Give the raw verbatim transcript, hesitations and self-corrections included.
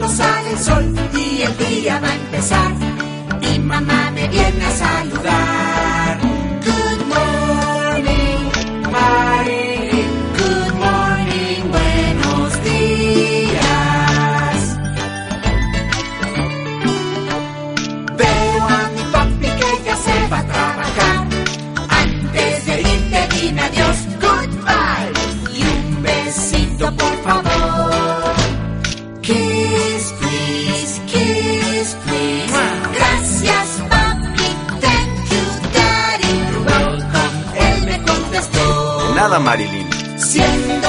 cuando sale el sol y el día va a empezar. Mi mamá me viene a saludar. Good morning, Marilyn. Good morning, buenos días. Veo a mi papi que ya se va a trabajar. Antes de irte dime adiós, goodbye. Y un besito por favor. Kiss, please, kiss, please. Gracias, papi, thank you, daddy. You're welcome, él me contestó. Nada, Marilyn. Siempre